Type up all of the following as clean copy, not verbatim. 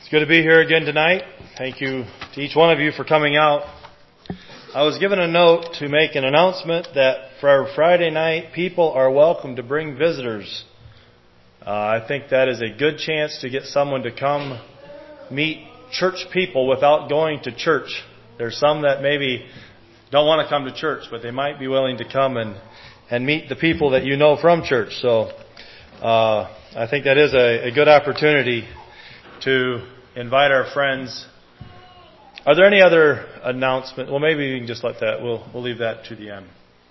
It's good to be here again tonight. Thank you to each one of you for coming out. I was given a note to make an announcement that for our Friday night, people are welcome to bring visitors. I think that is a good chance to get someone to come meet church people without going to church. There's some that maybe don't want to come to church, but they might be willing to come and meet the people that you know from church. So I think that is a good opportunity to invite our friends. Are there any other announcements? Well, maybe you can just let that. We'll leave that to the end.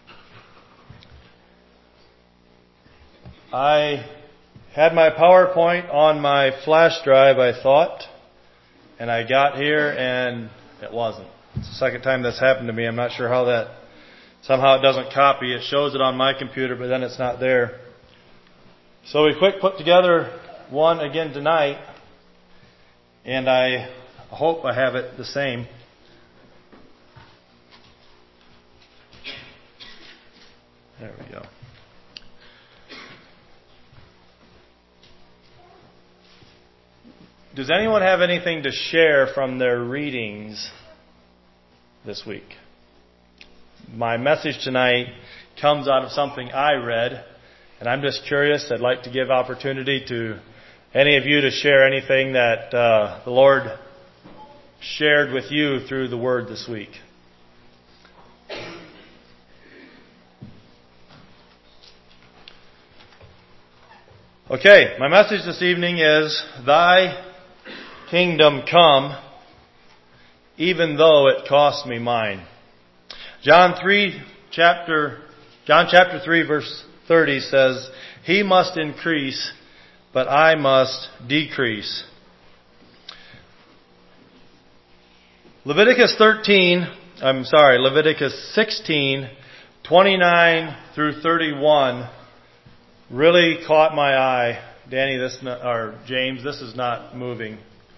I had my PowerPoint on my flash drive, I thought, and I got here and it wasn't. It's the second time that's happened to me. I'm not sure how that, somehow it doesn't copy. It shows it on my computer, but then it's not there. So we put together one again tonight, and I hope I have it the same. There we go. Does anyone have anything to share from their readings this week? My message tonight comes out of something I read, and I'm just curious. I'd like to give opportunity to any of you to share anything that the Lord shared with you through the Word this week. Okay, my message this evening is, Thy kingdom come, even though it cost me mine. John chapter 3, verse 30 says, He must increase, but I must decrease. Leviticus 16, 29 through 31 really caught my eye. Danny, or James, this is not moving.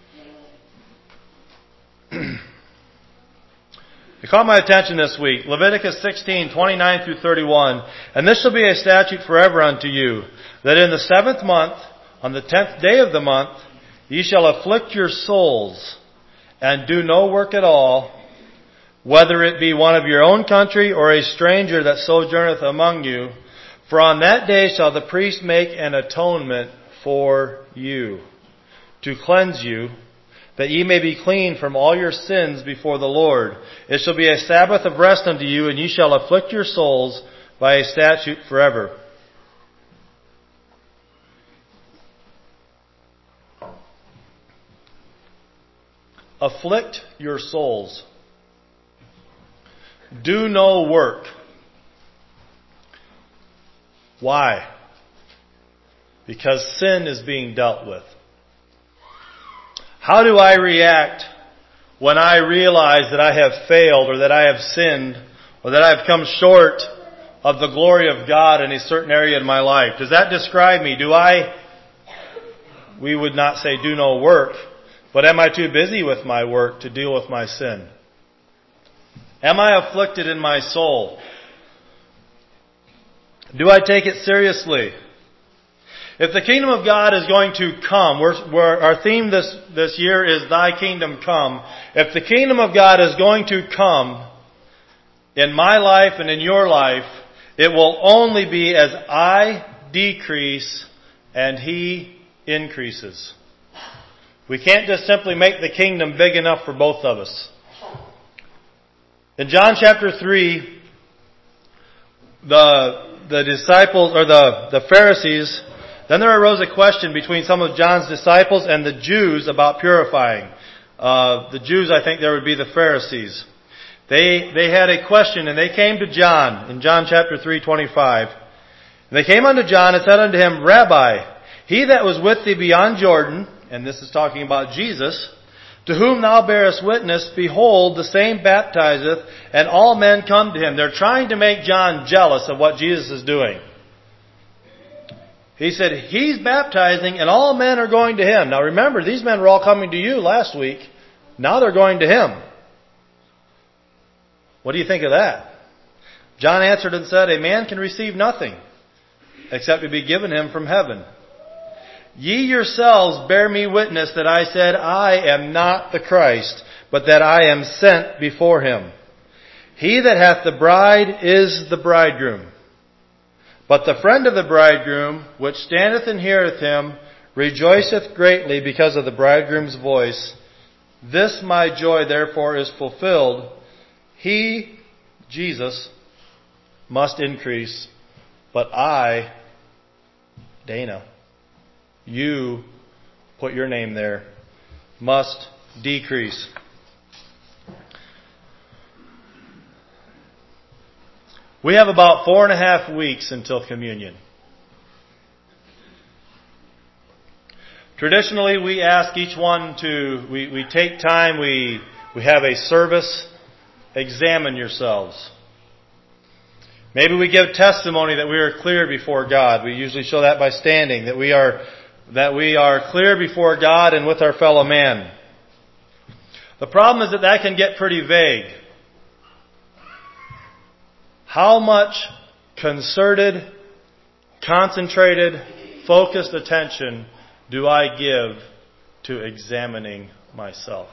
It caught my attention this week. Leviticus 16, 29 through 31. And this shall be a statute forever unto you, that in the 7th month, on the 10th day of the month, ye shall afflict your souls, and do no work at all, whether it be one of your own country or a stranger that sojourneth among you. For on that day shall the priest make an atonement for you, to cleanse you, that ye may be clean from all your sins before the Lord. It shall be a Sabbath of rest unto you, and ye shall afflict your souls by a statute forever. Afflict your souls. Do no work. Why? Because sin is being dealt with. How do I react when I realize that I have failed, or that I have sinned, or that I have come short of the glory of God in a certain area in my life? Does that describe me? We would not say do no work, but am I too busy with my work to deal with my sin? Am I afflicted in my soul? Do I take it seriously? If the kingdom of God is going to come, our theme this year is Thy kingdom come. If the kingdom of God is going to come in my life and in your life, it will only be as I decrease and He increases. We can't just simply make the kingdom big enough for both of us. In John chapter 3, the disciples, or the Pharisees, then there arose a question between some of John's disciples and the Jews about purifying. The Jews, I think there would be the Pharisees. They had a question, and they came to John in John chapter 3:25. They came unto John and said unto him, Rabbi, he that was with thee beyond Jordan, and this is talking about Jesus, to whom thou bearest witness, behold, the same baptizeth, and all men come to him. They're trying to make John jealous of what Jesus is doing. He said, He's baptizing and all men are going to Him. Now remember, these men were all coming to you last week. Now they're going to Him. What do you think of that? John answered and said, A man can receive nothing except it be given him from heaven. Ye yourselves bear me witness that I said, I am not the Christ, but that I am sent before him. He that hath the bride is the bridegroom. But the friend of the bridegroom, which standeth and heareth him, rejoiceth greatly because of the bridegroom's voice. This my joy therefore is fulfilled. He, Jesus, must increase, but I, Dana, you, put your name there, must decrease. We have about 4.5 weeks until communion. Traditionally, we ask each one we take time, we have a service, examine yourselves. Maybe we give testimony that we are clear before God. We usually show that by standing, that we are clear before God and with our fellow man. The problem is that can get pretty vague. How much concerted, concentrated, focused attention do I give to examining myself?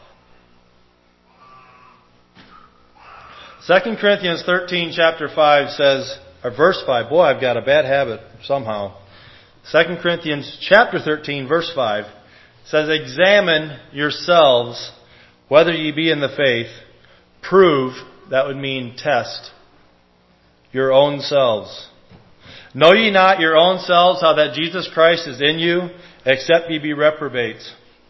2 Corinthians 13, chapter 5 says, or verse 5, boy, I've got a bad habit somehow. 2 Corinthians chapter 13, verse 5 says, examine yourselves whether ye be in the faith. Prove, that would mean test, your own selves. Know ye not your own selves how that Jesus Christ is in you, except ye be reprobates.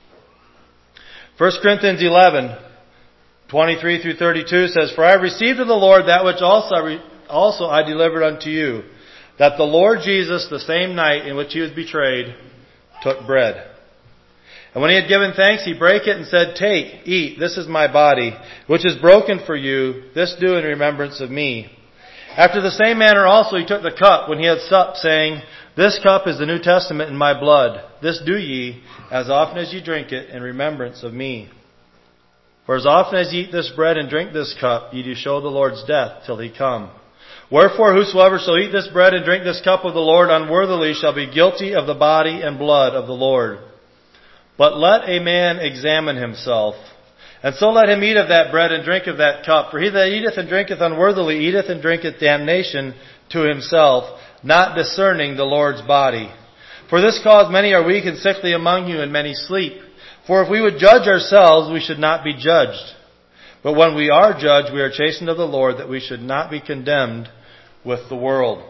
1 Corinthians 11, 23 through 32 says, For I received of the Lord that which also I delivered unto you, that the Lord Jesus, the same night in which he was betrayed, took bread. And when he had given thanks, he brake it and said, Take, eat, this is my body, which is broken for you. This do in remembrance of me. After the same manner also he took the cup when he had supped, saying, This cup is the New Testament in my blood. This do ye, as often as ye drink it, in remembrance of me. For as often as ye eat this bread and drink this cup, ye do show the Lord's death till he come. Wherefore whosoever shall eat this bread and drink this cup of the Lord unworthily shall be guilty of the body and blood of the Lord. But let a man examine himself, and so let him eat of that bread and drink of that cup. For he that eateth and drinketh unworthily eateth and drinketh damnation to himself, not discerning the Lord's body. For this cause many are weak and sickly among you, and many sleep. For if we would judge ourselves, we should not be judged. But when we are judged, we are chastened of the Lord, that we should not be condemned with the world.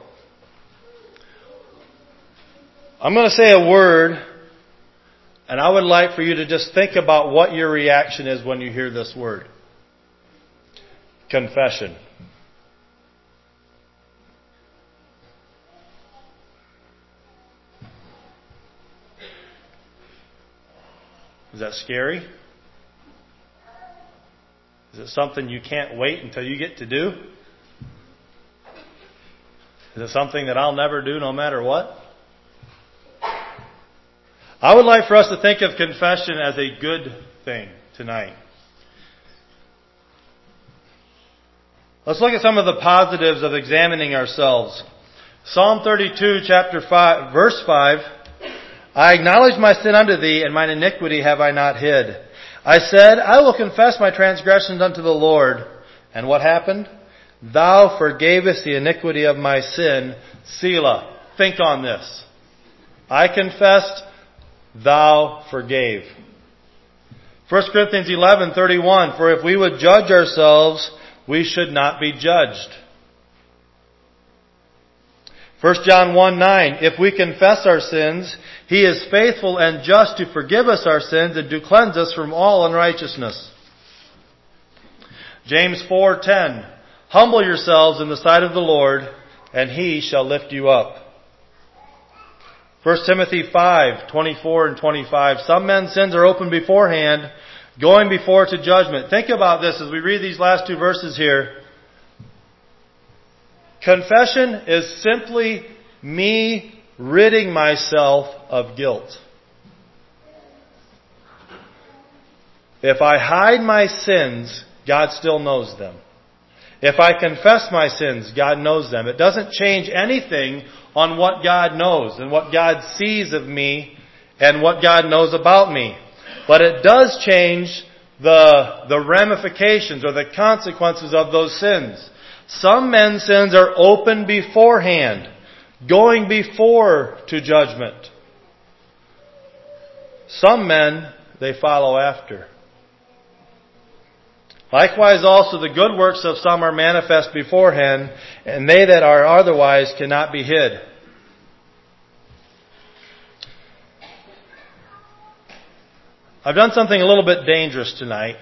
I'm going to say a word, and I would like for you to just think about what your reaction is when you hear this word. Confession. Is that scary? Is it something you can't wait until you get to do? Is it something that I'll never do no matter what? I would like for us to think of confession as a good thing tonight. Let's look at some of the positives of examining ourselves. Psalm 32, chapter 5, verse 5. I acknowledge my sin unto thee, and mine iniquity have I not hid. I said, I will confess my transgressions unto the Lord. And what happened? Thou forgavest the iniquity of my sin. Selah. Think on this. I confessed, thou forgave. 1 Corinthians 11:31. For if we would judge ourselves, we should not be judged. 1 John 1:9. If we confess our sins, he is faithful and just to forgive us our sins and to cleanse us from all unrighteousness. James 4:10. Humble yourselves in the sight of the Lord, and he shall lift you up. 1 Timothy 5:24 and 25. Some men's sins are open beforehand, going before to judgment. Think about this as we read these last two verses here. Confession is simply me ridding myself of guilt. If I hide my sins, God still knows them. If I confess my sins, God knows them. It doesn't change anything on what God knows and what God sees of me and what God knows about me. But it does change the ramifications or the consequences of those sins. Some men's sins are open beforehand, going before to judgment. Some men, they follow after. Likewise also the good works of some are manifest beforehand, and they that are otherwise cannot be hid. I've done something a little bit dangerous tonight.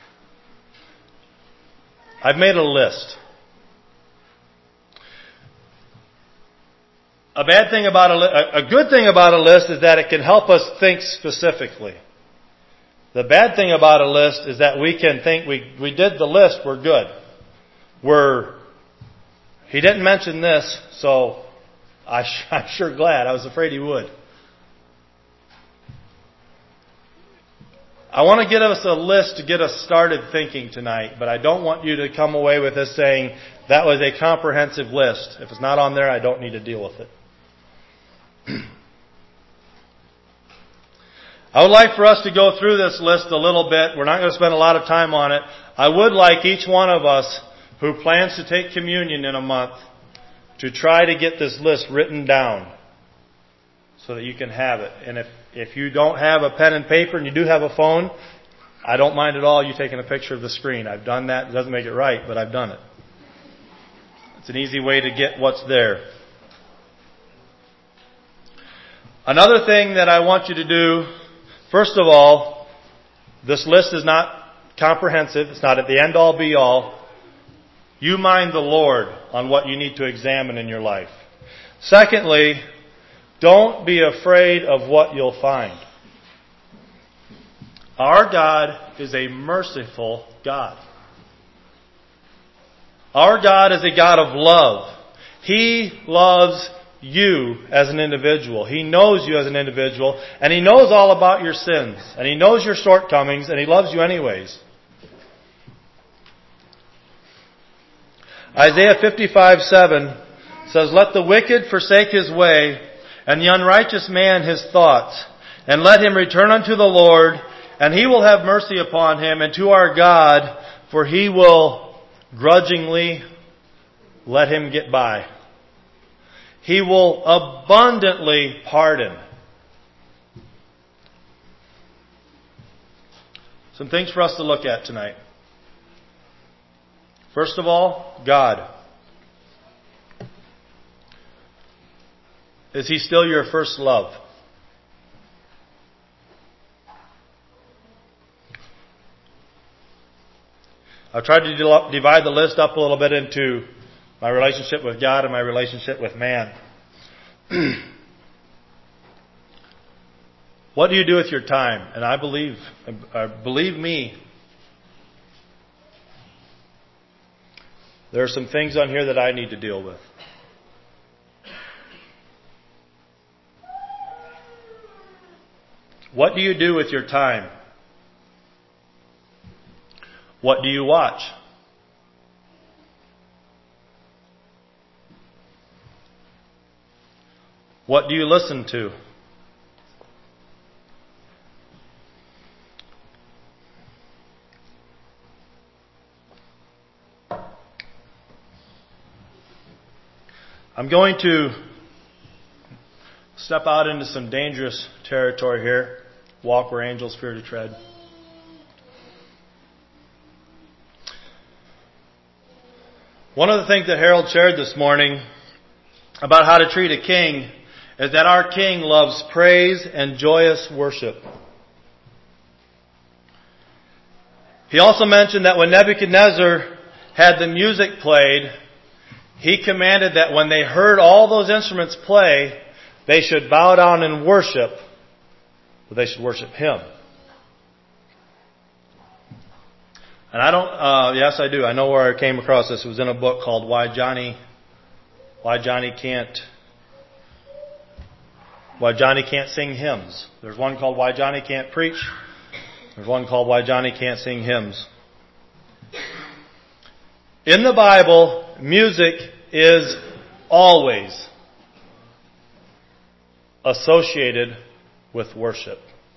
I've made a list. A good thing about a list is that it can help us think specifically. The bad thing about a list is that we can think we did the list, we're good. He didn't mention this, so I'm sure glad. I was afraid he would. I want to get us a list to get us started thinking tonight, but I don't want you to come away with us saying that was a comprehensive list. If it's not on there, I don't need to deal with it. I would like for us to go through this list a little bit. We're not going to spend a lot of time on it. I would like each one of us who plans to take communion in a month to try to get this list written down so that you can have it. And if you don't have a pen and paper and you do have a phone, I don't mind at all you taking a picture of the screen. I've done that. It doesn't make it right, but I've done it. It's an easy way to get what's there. Another thing that I want you to do, first of all, this list is not comprehensive. It's not at the end all be all. You mind the Lord on what you need to examine in your life. Secondly, don't be afraid of what you'll find. Our God is a merciful God. Our God is a God of love. He loves you as an individual. He knows you as an individual, and He knows all about your sins, and He knows your shortcomings, and He loves you anyways. Isaiah 55:7 says, "Let the wicked forsake his way, and the unrighteous man his thoughts, and let him return unto the Lord, and He will have mercy upon him, and to our God, for He will grudgingly let him get by. He will abundantly pardon." Some things for us to look at tonight. First of all, God. Is He still your first love? I've tried to divide the list up a little bit into my relationship with God and my relationship with man. What do you do with your time? And I believe me, there are some things on here that I need to deal with. What do you do with your time? What do you watch? What do you listen to? I'm going to step out into some dangerous territory here. Walk where angels fear to tread. One of the things that Harold shared this morning about how to treat a king is that our king loves praise and joyous worship. He also mentioned that when Nebuchadnezzar had the music played, he commanded that when they heard all those instruments play, they should bow down and worship, but they should worship him. And yes I do. I know where I came across this. It was in a book called Why Johnny Can't Sing Hymns. There's one called Why Johnny Can't Preach. There's one called Why Johnny Can't Sing Hymns. In the Bible, music is always associated with worship.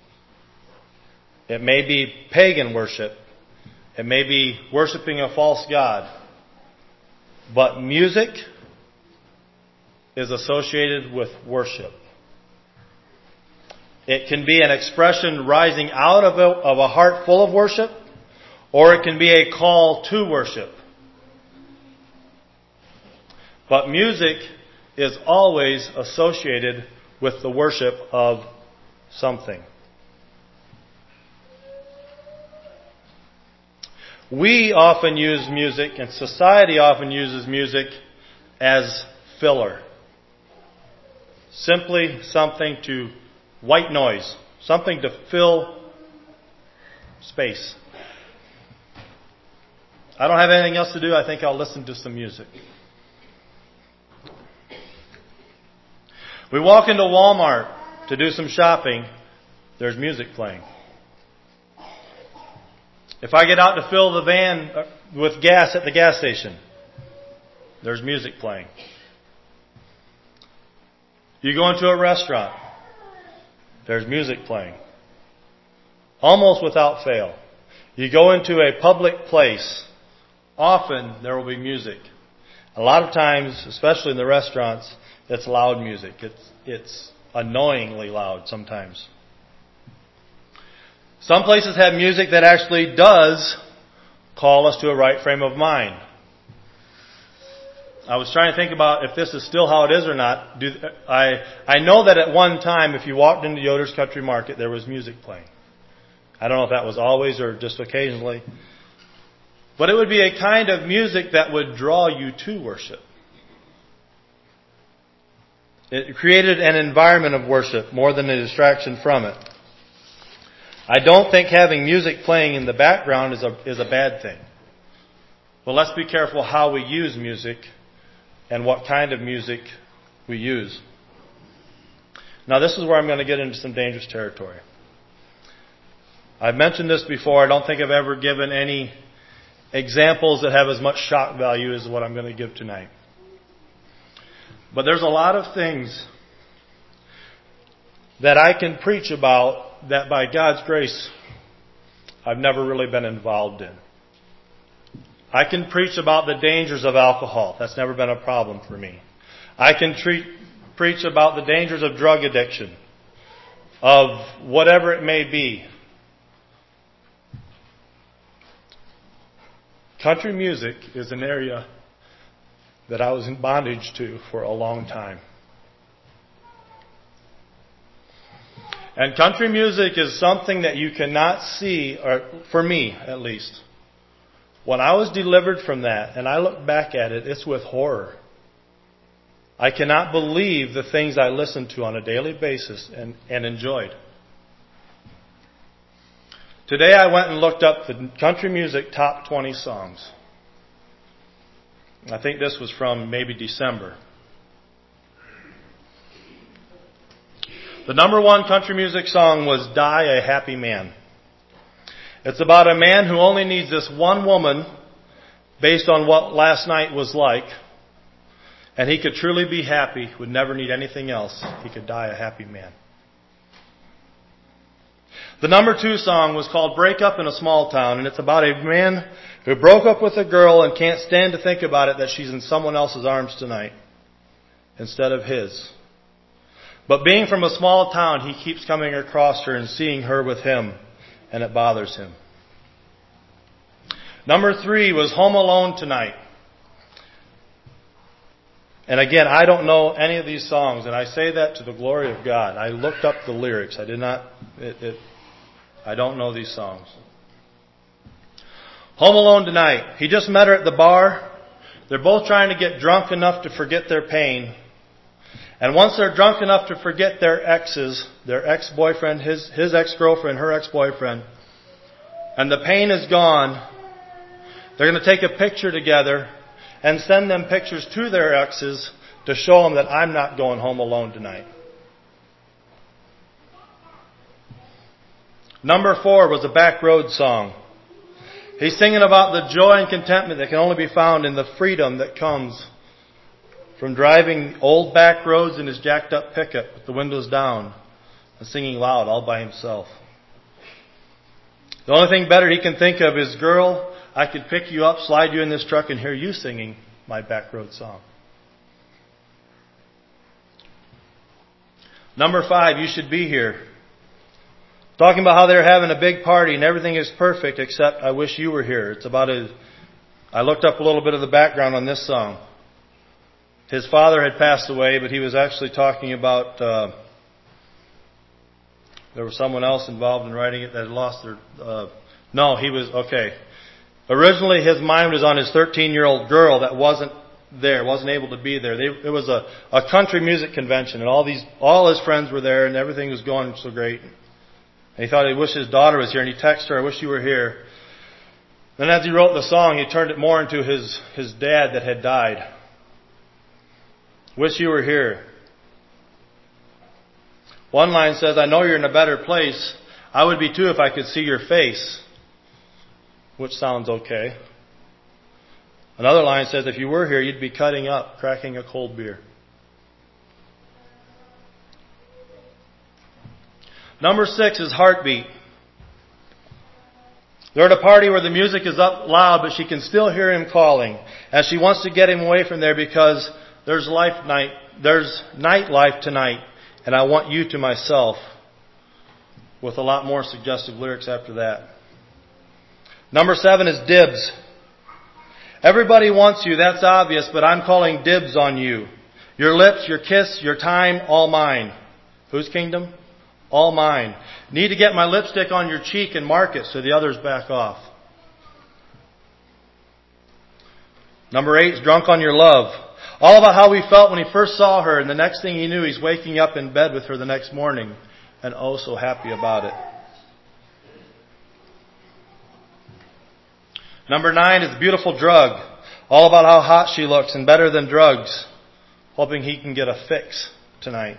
It may be pagan worship. It may be worshiping a false god. But music is associated with worship. It can be an expression rising out of a heart full of worship, or it can be a call to worship. But music is always associated with the worship of something. We often use music, and society often uses music as filler. Simply something to white noise, something to fill space. I don't have anything else to do. I think I'll listen to some music. We walk into Walmart to do some shopping. There's music playing. If I get out to fill the van with gas at the gas station, there's music playing. You go into a restaurant, there's music playing. Almost without fail. You go into a public place, often there will be music. A lot of times, especially in the restaurants, it's loud music. It's annoyingly loud sometimes. Some places have music that actually does call us to a right frame of mind. I was trying to think about if this is still how it is or not. I know that at one time, if you walked into Yoder's Country Market, there was music playing. I don't know if that was always or just occasionally. But it would be a kind of music that would draw you to worship. It created an environment of worship more than a distraction from it. I don't think having music playing in the background is a bad thing. But let's be careful how we use music and what kind of music we use. Now this is where I'm going to get into some dangerous territory. I've mentioned this before. I don't think I've ever given any examples that have as much shock value as what I'm going to give tonight. But there's a lot of things that I can preach about that by God's grace I've never really been involved in. I can preach about the dangers of alcohol. That's never been a problem for me. I can preach about the dangers of drug addiction, of whatever it may be. Country music is an area that I was in bondage to for a long time. And country music is something that you cannot see, or for me at least. When I was delivered from that and I look back at it, it's with horror. I cannot believe the things I listened to on a daily basis and enjoyed. Today I went and looked up the country music top 20 songs. I think this was from maybe December. The number one country music song was Die a Happy Man. It's about a man who only needs this one woman based on what last night was like, and he could truly be happy, would never need anything else. He could die a happy man. The number 2 song was called Break Up in a Small Town, and it's about a man who broke up with a girl and can't stand to think about it that she's in someone else's arms tonight instead of his. But being from a small town, he keeps coming across her and seeing her with him, and it bothers him. Number 3 was Home Alone Tonight. And again, I don't know any of these songs, and I say that to the glory of God. I looked up the lyrics. I don't know these songs. Home Alone Tonight. He just met her at the bar. They're both trying to get drunk enough to forget their pain. And once they're drunk enough to forget their exes, their ex-boyfriend, his ex-girlfriend, her ex-boyfriend, and the pain is gone, they're going to take a picture together and send them pictures to their exes to show them that I'm not going home alone tonight. Number 4 was a Back Road song. He's singing about the joy and contentment that can only be found in the freedom that comes from driving old back roads in his jacked up pickup with the windows down and singing loud all by himself. The only thing better he can think of is, girl, I could pick you up, slide you in this truck, and hear you singing my back road song. Number 5, you should be here. Talking about how they're having a big party and everything is perfect except I wish you were here. It's about I looked up a little bit of the background on this song. His father had passed away, but he was actually talking about there was someone else involved in writing it that had lost their... Originally his mind was on his 13-year-old girl that wasn't able to be there. It was a country music convention, and all his friends were there, and everything was going so great. And he thought he wished his daughter was here, and he texted her, I wish you were here. Then as he wrote the song, he turned it more into his dad that had died. Wish you were here. One line says, I know you're in a better place. I would be too if I could see your face. Which sounds okay. Another line says, if you were here, you'd be cutting up, cracking a cold beer. Number 6 is heartbeat. They're at a party where the music is up loud, but she can still hear him calling. As she wants to get him away from there because there's nightlife tonight, and I want you to myself. With a lot more suggestive lyrics after that. Number 7 is dibs. Everybody wants you, that's obvious, but I'm calling dibs on you. Your lips, your kiss, your time, all mine. Whose kingdom? All mine. Need to get my lipstick on your cheek and mark it so the others back off. Number 8 is drunk on your love. All about how he felt when he first saw her, and the next thing he knew, he's waking up in bed with her the next morning, and oh so happy about it. Number 9 is beautiful drug. All about how hot she looks and better than drugs. Hoping he can get a fix tonight.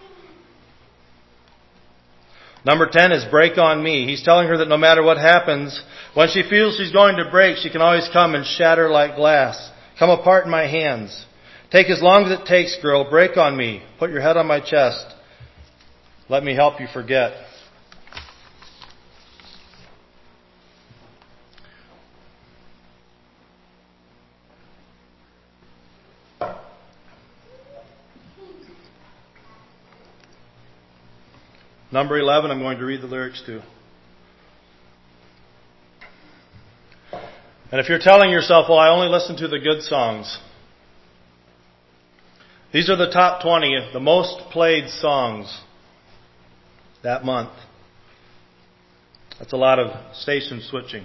Number 10 is break on me. He's telling her that no matter what happens, when she feels she's going to break, she can always come and shatter like glass. Come apart in my hands. Take as long as it takes, girl. Break on me. Put your head on my chest. Let me help you forget. Number 11, I'm going to read the lyrics to. And if you're telling yourself, well, I only listen to the good songs. These are the top 20, the most played songs that month. That's a lot of station switching.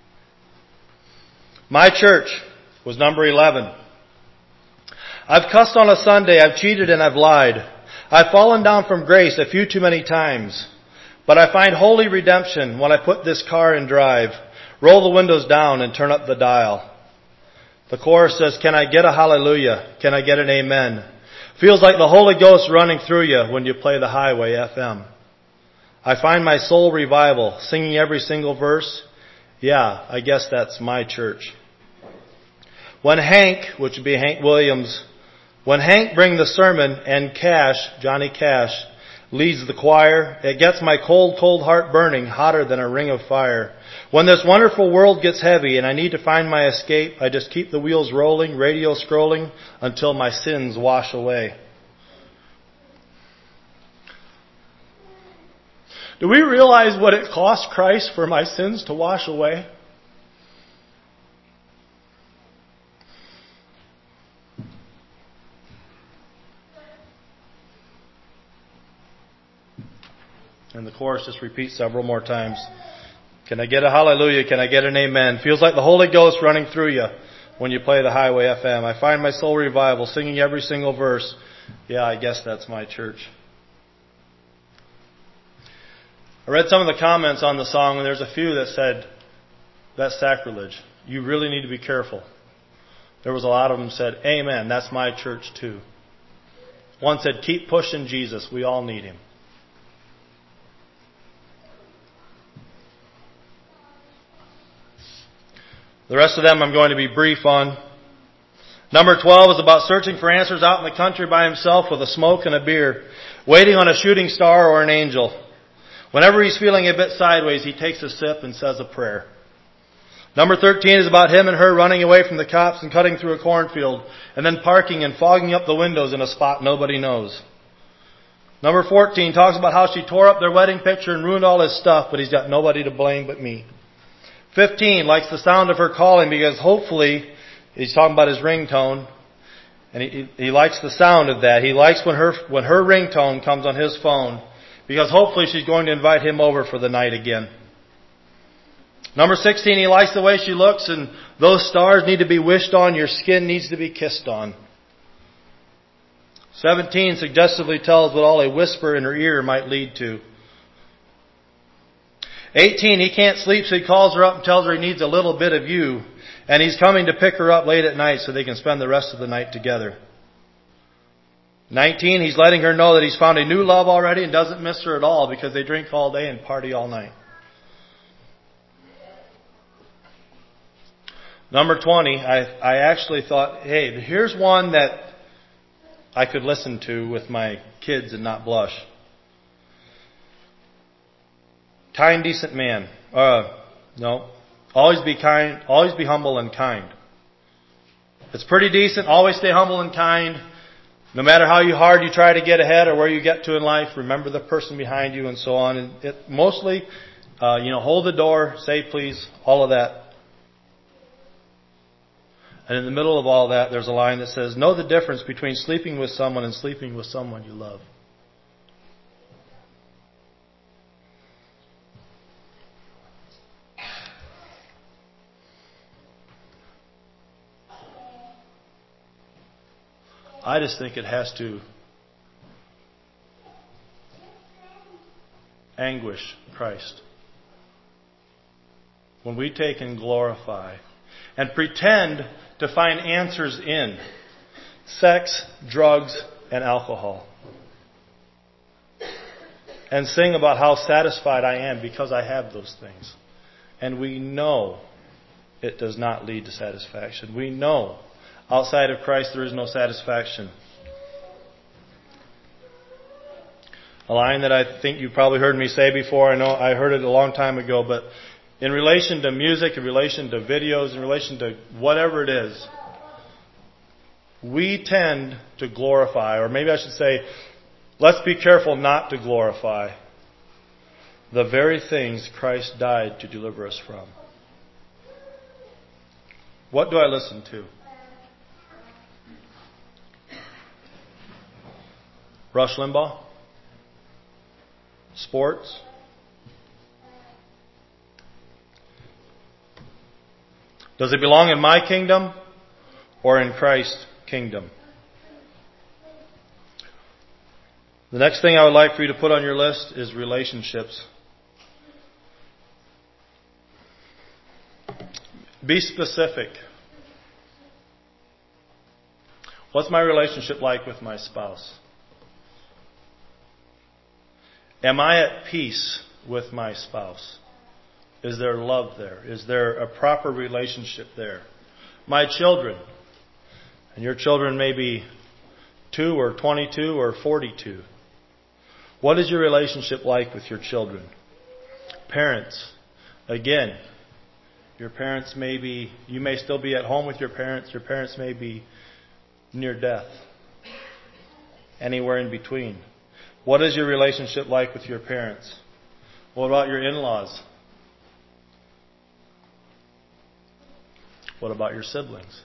My Church was number 11. I've cussed on a Sunday, I've cheated and I've lied. I've fallen down from grace a few too many times. But I find holy redemption when I put this car in drive, roll the windows down and turn up the dial. The chorus says, can I get a hallelujah? Can I get an amen? Feels like the Holy Ghost running through you when you play the Highway FM. I find my soul revival, singing every single verse. Yeah, I guess that's my church. When Hank, which would be Hank Williams, when Hank brings the sermon and Cash, Johnny Cash, leads the choir, it gets my cold, cold heart burning hotter than a ring of fire. When this wonderful world gets heavy and I need to find my escape, I just keep the wheels rolling, radio scrolling, until my sins wash away. Do we realize what it cost Christ for my sins to wash away? And the chorus just repeats several more times. Can I get a hallelujah? Can I get an amen? Feels like the Holy Ghost running through you when you play the Highway FM. I find my soul revival, singing every single verse. Yeah, I guess that's my church. I read some of the comments on the song, and there's a few that said, that's sacrilege. You really need to be careful. There was a lot of them said, amen, that's my church too. One said, keep pushing Jesus. We all need him. The rest of them I'm going to be brief on. Number 12 is about searching for answers out in the country by himself with a smoke and a beer, waiting on a shooting star or an angel. Whenever he's feeling a bit sideways, he takes a sip and says a prayer. Number 13 is about him and her running away from the cops and cutting through a cornfield and then parking and fogging up the windows in a spot nobody knows. Number 14 talks about how she tore up their wedding picture and ruined all his stuff, but he's got nobody to blame but me. 15 likes the sound of her calling because hopefully, he's talking about his ringtone, and he likes the sound of that. He likes when her ringtone comes on his phone because hopefully she's going to invite him over for the night again. Number 16, he likes the way she looks, and those stars need to be wished on. Your skin needs to be kissed on. 17 suggestively tells what all a whisper in her ear might lead to. 18, he can't sleep, so he calls her up and tells her he needs a little bit of you, and he's coming to pick her up late at night so they can spend the rest of the night together. 19, he's letting her know that he's found a new love already and doesn't miss her at all because they drink all day and party all night. Number 20, I actually thought, hey, here's one that I could listen to with my kids and not blush. Kind, decent man. No. Always be kind, always be humble and kind. It's pretty decent. Always stay humble and kind. No matter how hard you try to get ahead or where you get to in life, remember the person behind you and so on. And it mostly, hold the door, say please, all of that. And in the middle of all that, there's a line that says, know the difference between sleeping with someone and sleeping with someone you love. I just think it has to anguish Christ when we take and glorify and pretend to find answers in sex, drugs, and alcohol. And sing about how satisfied I am because I have those things. And we know it does not lead to satisfaction. We know outside of Christ there is no satisfaction. A line that I think you probably heard me say before. I know I heard it a long time ago, but in relation to music, in relation to videos, in relation to whatever it is, we tend to glorify, or maybe I should say, let's be careful not to glorify the very things Christ died to deliver us from. What do I listen to? Rush Limbaugh? Sports? Does it belong in my kingdom or in Christ's kingdom? The next thing I would like for you to put on your list is relationships. Be specific. What's my relationship like with my spouse? Am I at peace with my spouse? Is there love there? Is there a proper relationship there? My children, and your children may be 2 or 22 or 42. What is your relationship like with your children? Parents, again, your parents you may still be at home with your parents may be near death. Anywhere in between. What is your relationship like with your parents? What about your in-laws? What about your siblings?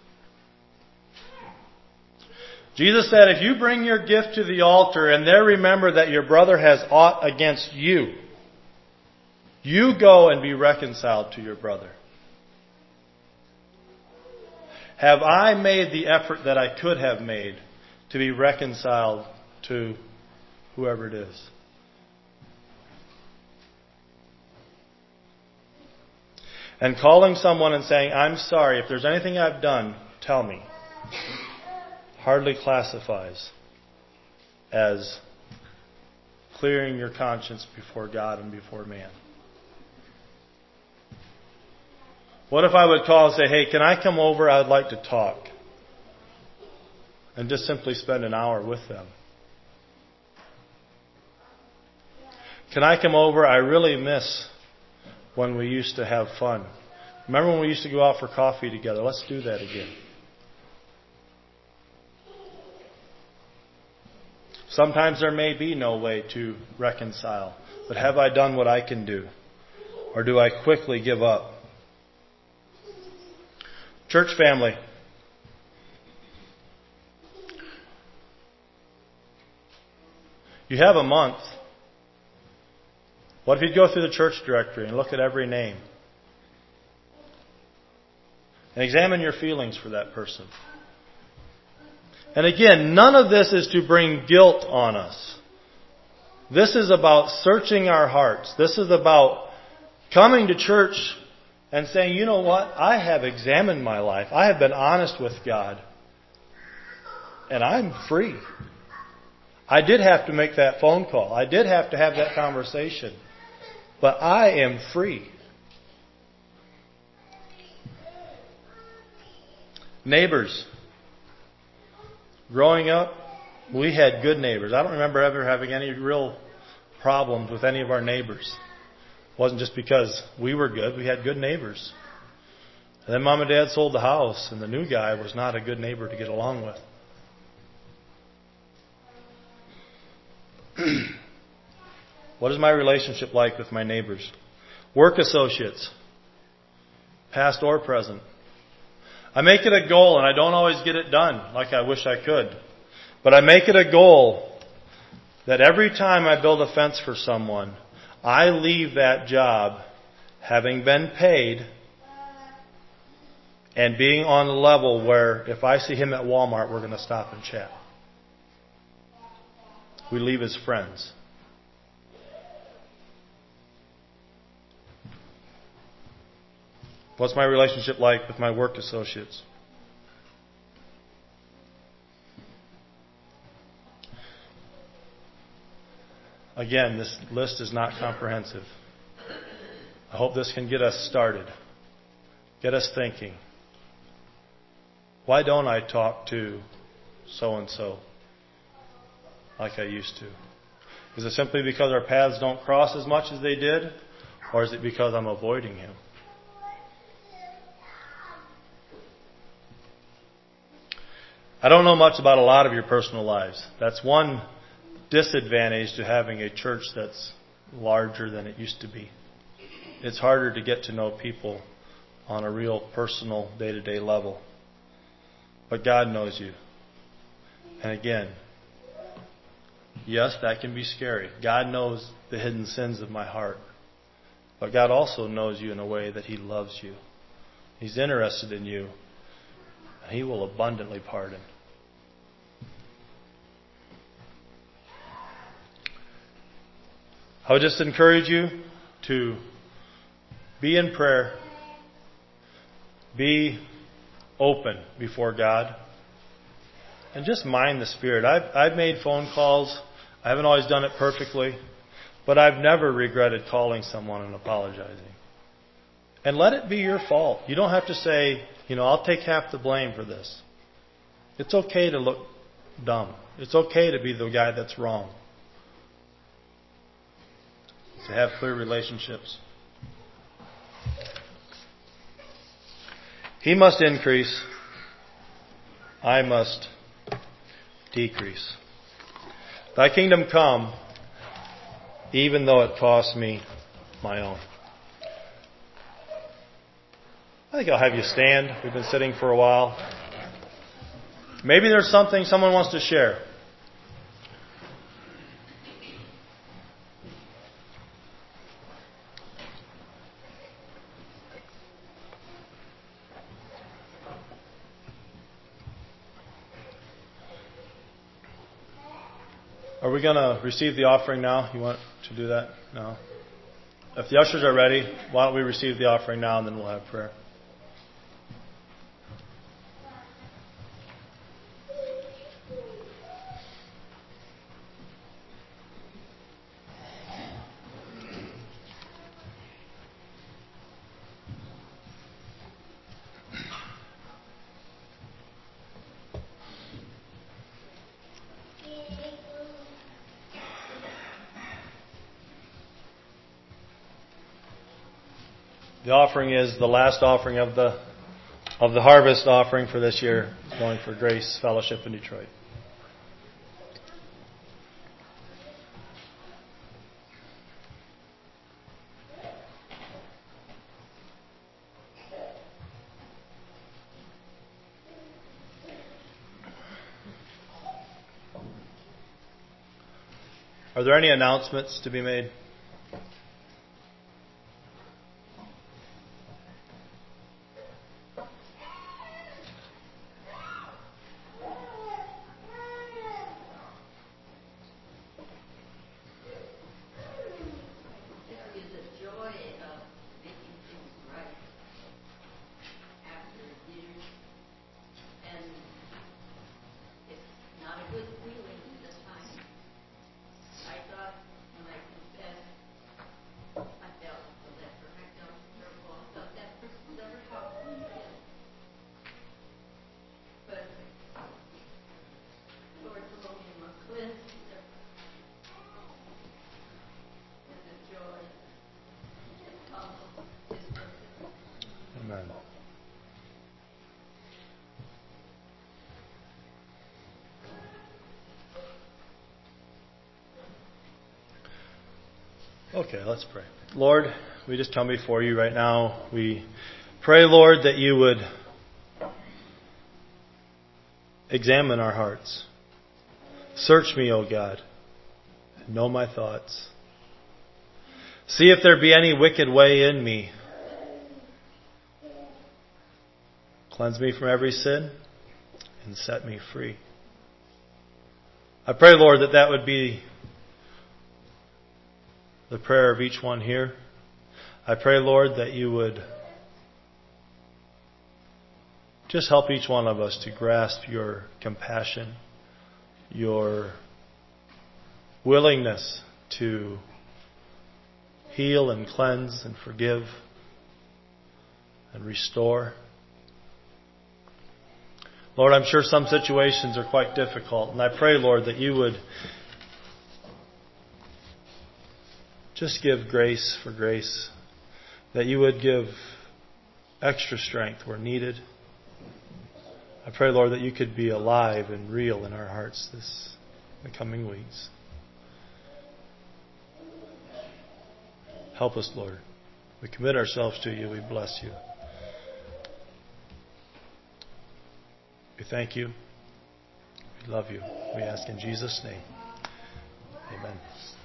Jesus said, if you bring your gift to the altar and there remember that your brother has aught against you, you go and be reconciled to your brother. Have I made the effort that I could have made to be reconciled to whoever it is? And calling someone and saying, I'm sorry, if there's anything I've done, tell me, hardly classifies as clearing your conscience before God and before man. What if I would call and say, hey, can I come over? I'd like to talk. and just simply spend an hour with them? Can I come over? I really miss when we used to have fun. Remember when we used to go out for coffee together? Let's do that again. Sometimes there may be no way to reconcile, but have I done what I can do? Or do I quickly give up? Church family, you have a month. What if you go through the church directory and look at every name? And examine your feelings for that person. And again, none of this is to bring guilt on us. This is about searching our hearts. This is about coming to church and saying, you know what? I have examined my life. I have been honest with God. And I'm free. I did have to make that phone call. I did have to have that conversation. But I am free. Neighbors. Growing up, we had good neighbors. I don't remember ever having any real problems with any of our neighbors. It wasn't just because we were good. We had good neighbors. And then Mom and Dad sold the house, and the new guy was not a good neighbor to get along with. What is my relationship like with my neighbors? Work associates, past or present. I make it a goal, and I don't always get it done like I wish I could. But I make it a goal that every time I build a fence for someone, I leave that job having been paid and being on the level where if I see him at Walmart, we're going to stop and chat. We leave as friends. What's my relationship like with my work associates? Again, this list is not comprehensive. I hope this can get us started. Get us thinking. Why don't I talk to so-and-so like I used to? Is it simply because our paths don't cross as much as they did? Or is it because I'm avoiding him? I don't know much about a lot of your personal lives. That's one disadvantage to having a church that's larger than it used to be. It's harder to get to know people on a real personal day-to-day level. But God knows you. And again, yes, that can be scary. God knows the hidden sins of my heart. But God also knows you in a way that He loves you. He's interested in you. He will abundantly pardon. I would just encourage you to be in prayer. Be open before God. And just mind the Spirit. I've made phone calls. I haven't always done it perfectly. But I've never regretted calling someone and apologizing. And let it be your fault. You don't have to say, I'll take half the blame for this. It's okay to look dumb. It's okay to be the guy that's wrong. To have clear relationships. He must increase. I must decrease. Thy kingdom come, even though it costs me my own. I think I'll have you stand. We've been sitting for a while. Maybe there's something someone wants to share. Are we going to receive the offering now? You want to do that? No. If the ushers are ready, why don't we receive the offering now and then we'll have prayer. The offering is the last offering of the harvest offering for this year. It's going for Grace Fellowship in Detroit. Are there any announcements to be made? Amen. Okay, let's pray. Lord, we just come before you right now. We pray, Lord, that you would examine our hearts. Search me, O God, and know my thoughts. See if there be any wicked way in me. Cleanse me from every sin and set me free. I pray, Lord, that would be the prayer of each one here. I pray, Lord, that you would just help each one of us to grasp your compassion, your willingness to heal and cleanse and forgive and restore. Lord, I'm sure some situations are quite difficult, and I pray, Lord, that you would just give grace for grace, that you would give extra strength where needed. I pray, Lord, that you could be alive and real in our hearts the coming weeks. Help us, Lord. We commit ourselves to you. We bless you. We thank you. We love you. We ask in Jesus' name. Amen.